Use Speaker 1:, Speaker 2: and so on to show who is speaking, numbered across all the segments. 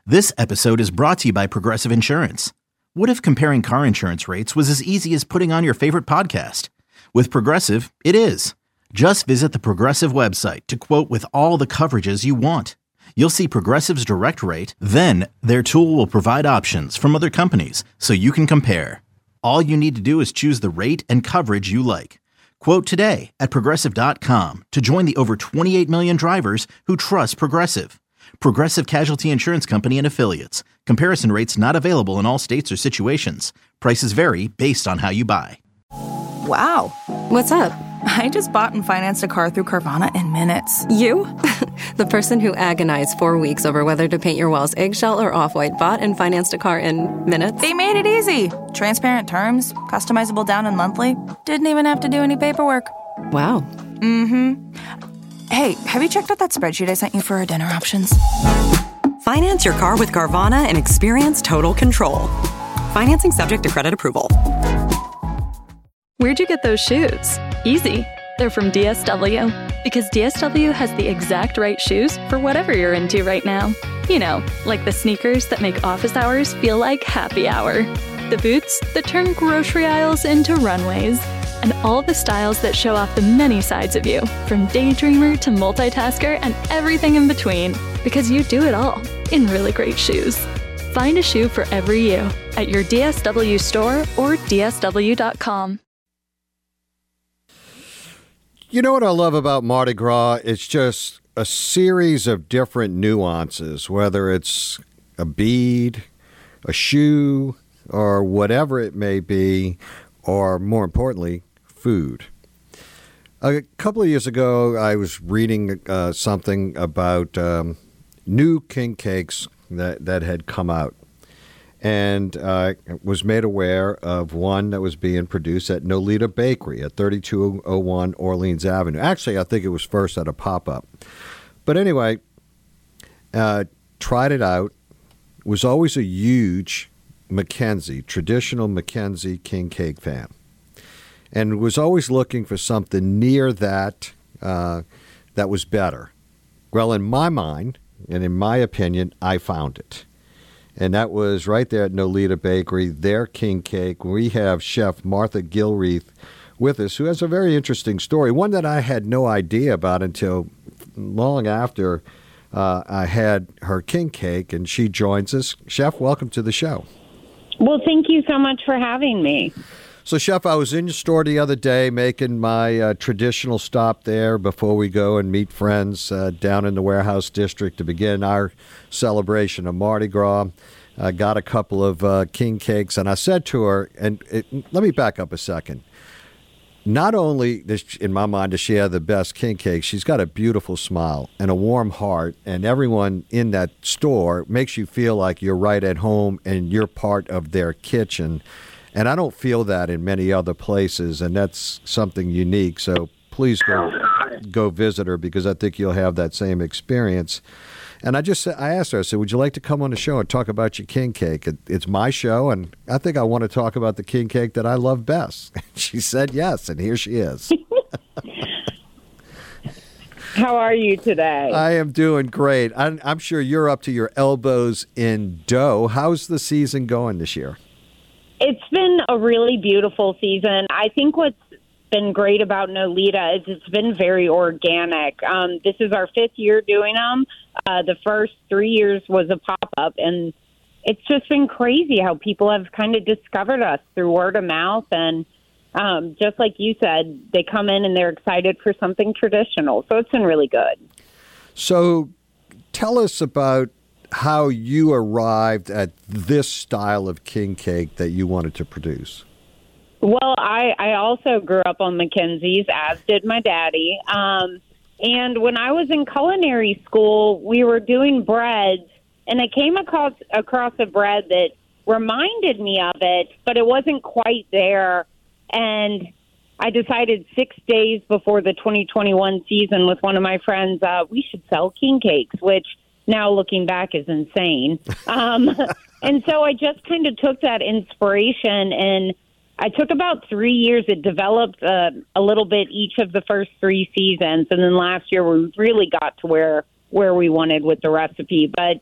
Speaker 1: This episode is brought to you by Progressive Insurance. What if comparing car insurance rates was as easy as putting on your favorite podcast? With Progressive, it is. Just visit the Progressive website to quote with all the coverages you want. You'll see Progressive's direct rate, then their tool will provide options from other companies so you can compare. All you need to do is choose the rate and coverage you like. Quote today at Progressive.com to join the over 28 million drivers who trust Progressive. Progressive Casualty Insurance Company and Affiliates. Comparison rates not available in all states or situations. Prices vary based on how you buy.
Speaker 2: Wow.
Speaker 3: What's up?
Speaker 2: I just bought and financed a car through Carvana in minutes.
Speaker 3: You? The person who agonized 4 weeks over whether to paint your walls eggshell or off-white bought and financed a car in minutes?
Speaker 2: They made it easy. Transparent terms, customizable down and monthly. Didn't even have to do any paperwork.
Speaker 3: Wow.
Speaker 2: Mm-hmm. Hey, have you checked out that spreadsheet I sent you for our dinner options?
Speaker 4: Finance your car with Carvana and experience total control. Financing subject to credit approval.
Speaker 5: Where'd you get those shoes? Easy. They're from DSW. Because DSW has the exact right shoes for whatever you're into right now. You know, like the sneakers that make office hours feel like happy hour. The boots that turn grocery aisles into runways. And all the styles that show off the many sides of you, from daydreamer to multitasker and everything in between. Because you do it all in really great shoes. Find a shoe for every you at your DSW store or DSW.com.
Speaker 6: You know what I love about Mardi Gras? It's just a series of different nuances, whether it's a bead, a shoe, or whatever it may be, or more importantly, food. A couple of years ago, I was reading something about new king cakes that had come out, and was made aware of one that was being produced at Nolita Bakery at 3201 Orleans Avenue. Actually, I think it was first at a pop-up. But anyway, tried it out. Was always a huge traditional Mackenzie king cake fan, and was always looking for something near that that was better. Well, in my mind and in my opinion, I found it. And that was right there at Nolita Bakery, their king cake. We have Chef Martha Gilreath with us, who has a very interesting story, one that I had no idea about until long after I had her king cake, and she joins us. Chef, welcome to the show.
Speaker 7: Well, thank you so much for having me.
Speaker 6: So, Chef, I was in your store the other day making my traditional stop there before we go and meet friends down in the Warehouse District to begin our celebration of Mardi Gras. I got a couple of king cakes, and I said to her, let me back up a second. Not only, in my mind, does she have the best king cake, she's got a beautiful smile and a warm heart, and everyone in that store makes you feel like you're right at home and you're part of their kitchen. And I don't feel that in many other places, and that's something unique. So please go visit her, because I think you'll have that same experience. And I asked her, I said, would you like to come on the show and talk about your king cake? It's my show, and I think I want to talk about the king cake that I love best. She said yes, and here she is.
Speaker 7: How are you today?
Speaker 6: I am doing great. I'm sure you're up to your elbows in dough. How's the season going this year?
Speaker 7: It's been a really beautiful season. I think what's been great about Nolita is it's been very organic. This is our 5th year doing them. The first 3 years was a pop-up, and it's just been crazy how people have kind of discovered us through word of mouth. And just like you said, they come in and they're excited for something traditional. So it's been really good. So
Speaker 6: tell us about how you arrived at this style of king cake that you wanted to produce.
Speaker 7: Well, I also grew up on Mackenzie's, as did my daddy. And when I was in culinary school, we were doing breads, and I came across a bread that reminded me of it, but it wasn't quite there. And I decided 6 days before the 2021 season with one of my friends, we should sell king cakes, which now looking back is insane. And so I just kind of took that inspiration, and I took about 3 years. It developed a little bit each of the first 3 seasons, and then last year we really got to where we wanted with the recipe. But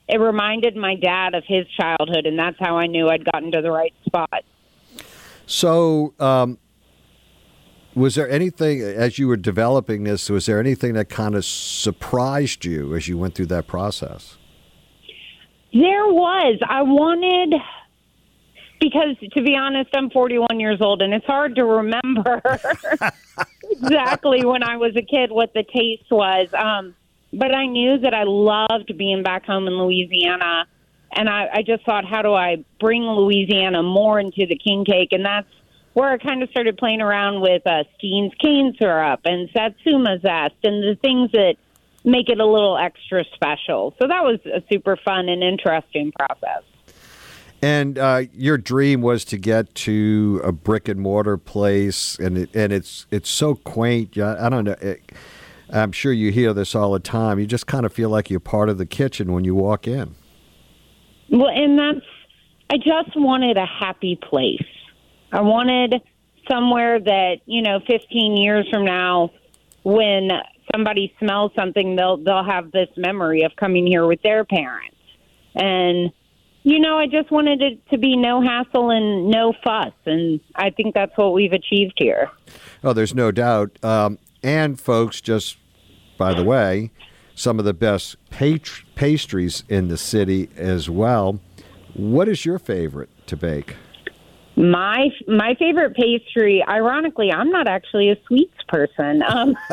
Speaker 7: it reminded my dad of his childhood, and that's how I knew I'd gotten to the right spot.
Speaker 6: So, was there anything, as you were developing this, was there anything that kind of surprised you as you went through that process?
Speaker 7: There was. I wanted, because to be honest, I'm 41 years old, and it's hard to remember exactly when I was a kid what the taste was. But I knew that I loved being back home in Louisiana, and I just thought, how do I bring Louisiana more into the king cake? And that's where I kind of started playing around with Steen's cane syrup and Satsuma zest and the things that make it a little extra special. So that was a super fun and interesting process.
Speaker 6: And your dream was to get to a brick and mortar place, and it's so quaint. I don't know. I'm sure you hear this all the time. You just kind of feel like you're part of the kitchen when you walk in.
Speaker 7: Well, and I just wanted a happy place. I wanted somewhere that, 15 years from now, when somebody smells something, they'll have this memory of coming here with their parents. And, I just wanted it to be no hassle and no fuss. And I think that's what we've achieved here.
Speaker 6: Oh, there's no doubt. And folks, just by the way, some of the best pastries in the city as well. What is your favorite to bake?
Speaker 7: My favorite pastry, ironically, I'm not actually a sweets person.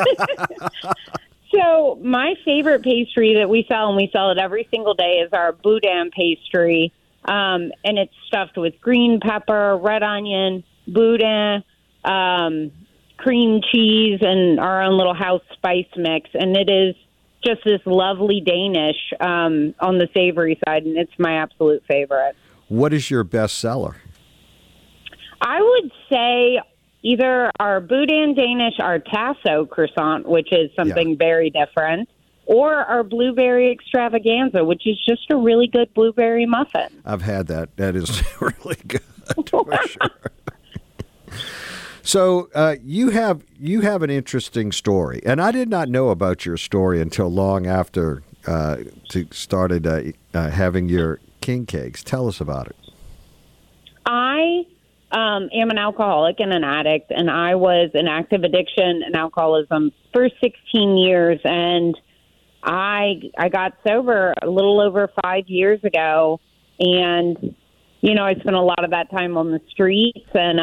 Speaker 7: So my favorite pastry that we sell, and we sell it every single day, is our boudin pastry. And it's stuffed with green pepper, red onion, boudin, cream cheese, and our own little house spice mix. And it is just this lovely Danish on the savory side, and it's my absolute favorite.
Speaker 6: What is your best seller?
Speaker 7: I would say either our boudin Danish, our tasso croissant, which is something very different, or our blueberry extravaganza, which is just a really good blueberry muffin.
Speaker 6: I've had that. That is really good, for sure. So you have an interesting story, and I did not know about your story until long after started having your king cakes. Tell us about it. I
Speaker 7: am an alcoholic and an addict, and I was in active addiction and alcoholism for 16 years, and I got sober a little over 5 years ago, and I spent a lot of that time on the streets, and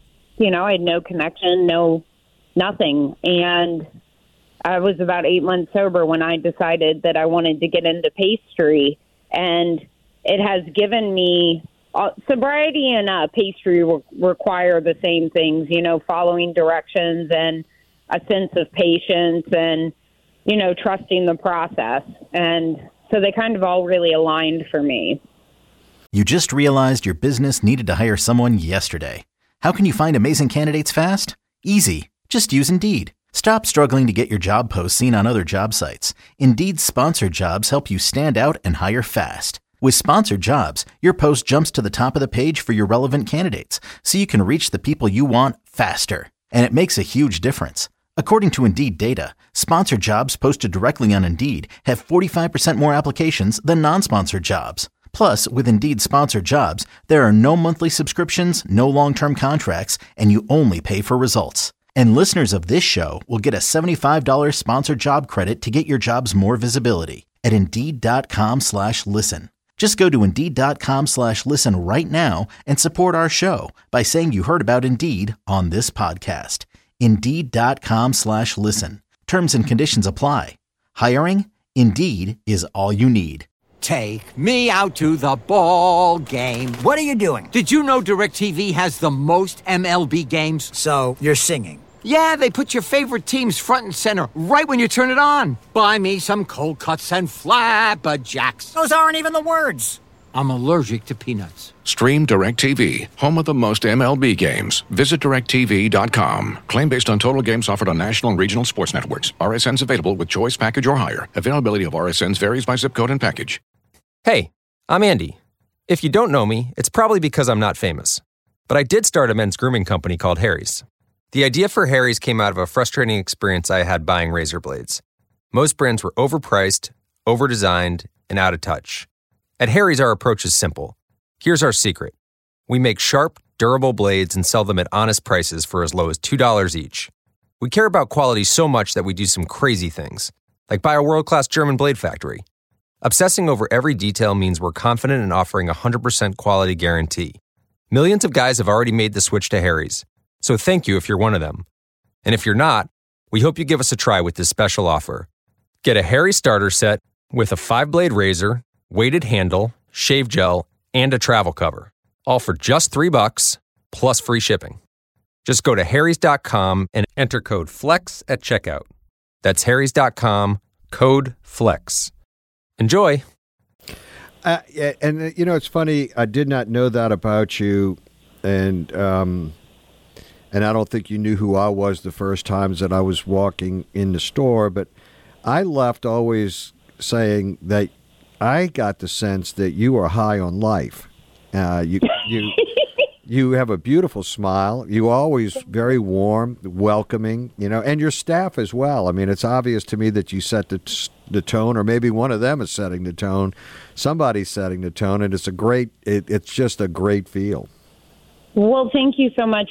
Speaker 7: I had no connection, nothing. And I was about 8 months sober when I decided that I wanted to get into pastry. And it has given me sobriety and pastry require the same things, following directions and a sense of patience and, trusting the process. And so they kind of all really aligned for me.
Speaker 1: You just realized your business needed to hire someone yesterday. How can you find amazing candidates fast? Easy. Just use Indeed. Stop struggling to get your job posts seen on other job sites. Indeed's sponsored jobs help you stand out and hire fast. With sponsored jobs, your post jumps to the top of the page for your relevant candidates, so you can reach the people you want faster. And it makes a huge difference. According to Indeed data, sponsored jobs posted directly on Indeed have 45% more applications than non-sponsored jobs. Plus, with Indeed sponsored jobs, there are no monthly subscriptions, no long-term contracts, and you only pay for results. And listeners of this show will get a $75 sponsored job credit to get your jobs more visibility at Indeed.com/listen. Just go to Indeed.com/listen right now and support our show by saying you heard about Indeed on this podcast. Indeed.com/listen. Terms and conditions apply. Hiring? Indeed is all you need.
Speaker 8: Take me out to the ball game.
Speaker 9: What are you doing?
Speaker 8: Did you know DirecTV has the most MLB games?
Speaker 9: So you're singing.
Speaker 8: Yeah, they put your favorite teams front and center right when you turn it on. Buy me some cold cuts and flapjacks.
Speaker 9: Those aren't even the words.
Speaker 8: I'm allergic to peanuts.
Speaker 10: Stream DirecTV, home of the most MLB games. Visit DirecTV.com. Claim based on total games offered on national and regional sports networks. RSNs available with choice package or higher. Availability of RSNs varies by zip code and package.
Speaker 11: Hey, I'm Andy. If you don't know me, it's probably because I'm not famous. But I did start a men's grooming company called Harry's. The idea for Harry's came out of a frustrating experience I had buying razor blades. Most brands were overpriced, overdesigned, and out of touch. At Harry's, our approach is simple. Here's our secret. We make sharp, durable blades and sell them at honest prices for as low as $2 each. We care about quality so much that we do some crazy things, like buy a world-class German blade factory. Obsessing over every detail means we're confident in offering a 100% quality guarantee. Millions of guys have already made the switch to Harry's, so thank you if you're one of them. And if you're not, we hope you give us a try with this special offer. Get a Harry starter set with a 5-blade razor, weighted handle, shave gel, and a travel cover, all for just $3 plus free shipping. Just go to harrys.com and enter code FLEX at checkout. That's harrys.com, code FLEX. Enjoy.
Speaker 6: And it's funny. I did not know that about you, and I don't think you knew who I was the first times that I was walking in the store. But I left always saying that I got the sense that you are high on life. You have a beautiful smile. You always very warm, welcoming, and your staff as well. I mean, it's obvious to me that you set the tone, or maybe one of them is setting the tone. Somebody's setting the tone, and it's just a great feel.
Speaker 7: Well, thank you so much.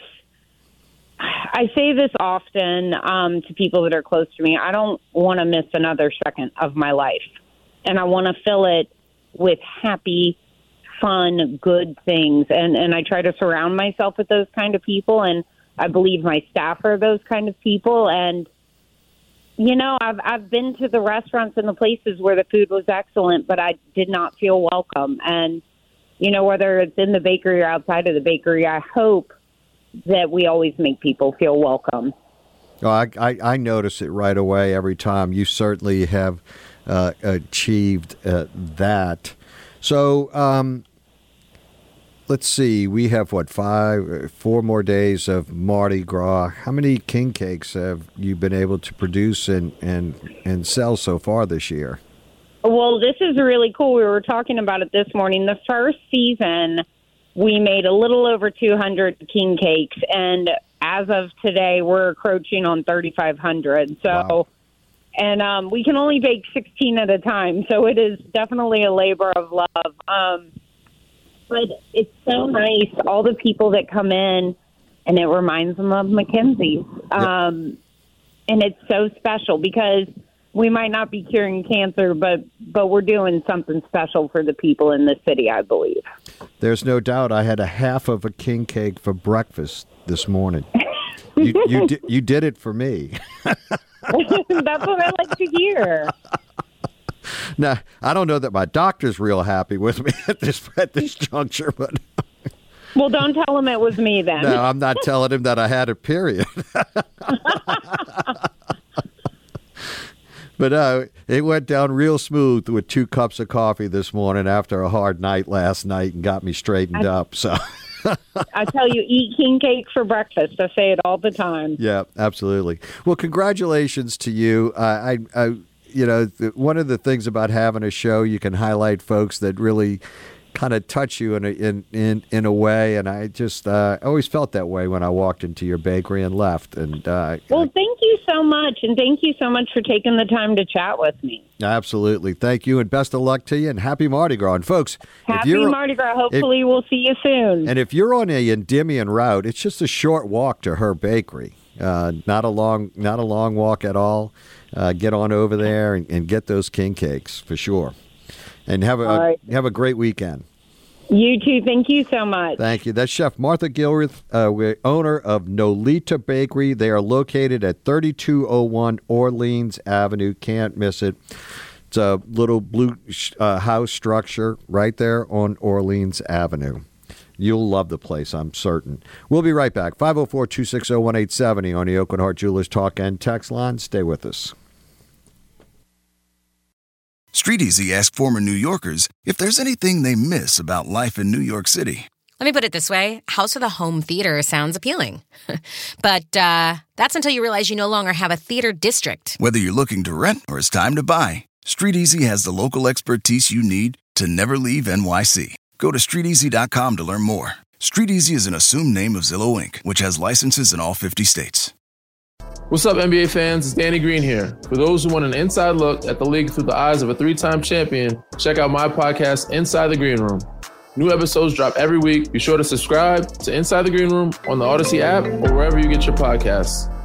Speaker 7: I say this often to people that are close to me. I don't want to miss another second of my life, and I want to fill it with happy, fun, good things. And I try to surround myself with those kind of people. And I believe my staff are those kind of people. And, I've been to the restaurants and the places where the food was excellent, but I did not feel welcome. And, whether it's in the bakery or outside of the bakery, I hope that we always make people feel welcome.
Speaker 6: Oh, I notice it right away every time. You certainly have achieved that. So let's see. We have, 4 more days of Mardi Gras. How many king cakes have you been able to produce and sell so far this year?
Speaker 7: Well, this is really cool. We were talking about it this morning. The first season, we made a little over 200 king cakes, and as of today, we're approaching on 3,500. So. Wow. And we can only bake 16 at a time, so it is definitely a labor of love. But it's so nice, all the people that come in, and it reminds them of Mackenzie's. And it's so special because we might not be curing cancer, but we're doing something special for the people in the city, I believe.
Speaker 6: There's no doubt. I had a half of a king cake for breakfast this morning. You did it for me.
Speaker 7: That's what I like to hear.
Speaker 6: Now, I don't know that my doctor's real happy with me at this juncture, but
Speaker 7: well, don't tell him it was me then.
Speaker 6: No, I'm not telling him that I had a period. But it went down real smooth with 2 cups of coffee this morning after a hard night last night and got me straightened up. So.
Speaker 7: I tell you, eat king cake for breakfast. I say it all the time.
Speaker 6: Yeah, absolutely. Well, congratulations to you. One of the things about having a show, you can highlight folks that really kind of touch you in a way, and I just always felt that way when I walked into your bakery and left. And
Speaker 7: well, thank you so much, and thank you so much for taking the time to chat with me.
Speaker 6: Absolutely, thank you, and best of luck to you, and happy Mardi Gras, and folks.
Speaker 7: Happy Mardi Gras. Hopefully, we'll see you soon.
Speaker 6: And if you're on a Endymion route, it's just a short walk to her bakery. Not a long walk at all. Get on over there and get those king cakes for sure. And have a great weekend.
Speaker 7: You too. Thank you so much.
Speaker 6: Thank you. That's Chef Martha Gilreath, owner of Nolita Bakery. They are located at 3201 Orleans Avenue. Can't miss it. It's a little blue house structure right there on Orleans Avenue. You'll love the place, I'm certain. We'll be right back. 504-260-1870 on the Aucoin Hart Jewelers Talk and Text line. Stay with us.
Speaker 12: StreetEasy asked former New Yorkers if there's anything they miss about life in New York City.
Speaker 13: Let me put it this way. House with a home theater sounds appealing. But that's until you realize you no longer have a theater district.
Speaker 12: Whether you're looking to rent or it's time to buy, StreetEasy has the local expertise you need to never leave NYC. Go to StreetEasy.com to learn more. StreetEasy is an assumed name of Zillow Inc., which has licenses in all 50 states.
Speaker 14: What's up, NBA fans? It's Danny Green here. For those who want an inside look at the league through the eyes of a 3-time champion, check out my podcast, Inside the Green Room. New episodes drop every week. Be sure to subscribe to Inside the Green Room on the Odyssey app or wherever you get your podcasts.